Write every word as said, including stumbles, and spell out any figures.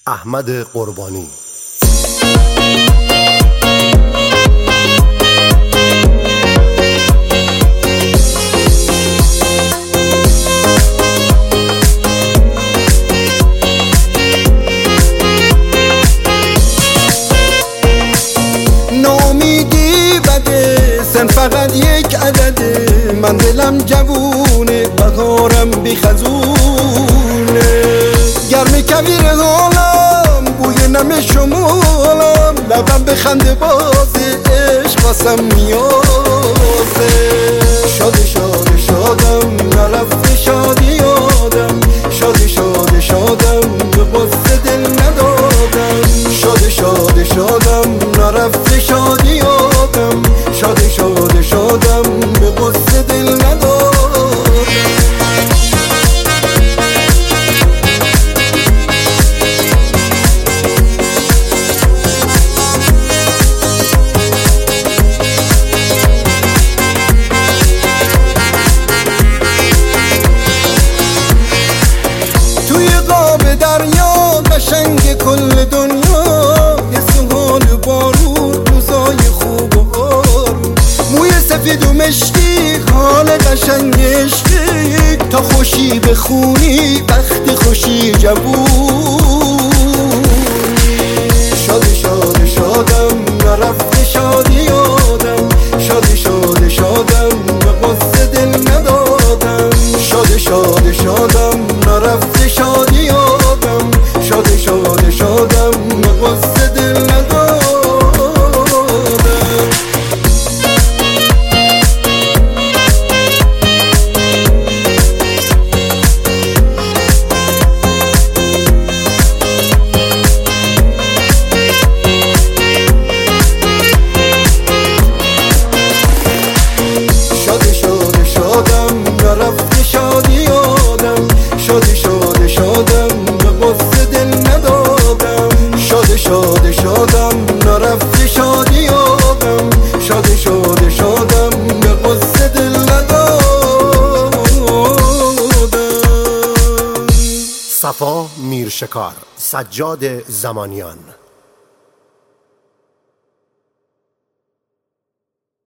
احمد قربانی. نامیدی بده، سن فقط یک عدده، من دلم جوونه، بهارم بی خزونه، گرم کویر حالم، بوی نم شمالم، لبم به خنده بازه، عشق واسم میازه. شاده شاده شادم، نرفته شادی یادم، شاده شاده شادم، به قصه دل ندادم. شاده شاده شادم، نرفته شادی یادم، شاده شاده شادم، به قصه دل ندادم. توی قاب دریا قشنگ کل دنیا، حس و حال بارون، روزای خوب و آروم، موی سفید و مشکی، حال قشنگ عشقی، تا خوشی بخونی وقتی خوشی جوونی. شاده شاده شادم، نرفته شادی یادم، شاده شاده شادم، به قصه دل ندادم. شاده شاده شادم، نرفته شادی یادم، شاده شاده شادم، به قصه دل ندادم. شاده شاده شادم، نرفته شادی یادم، شاده شاده شادم، به قصه دل ندادم. شاده شاده شادم، نرفته شادی یادم، شاده شاده شادم، به قصه دل ندادم. صفا میرشکار، سجاد زمانیان.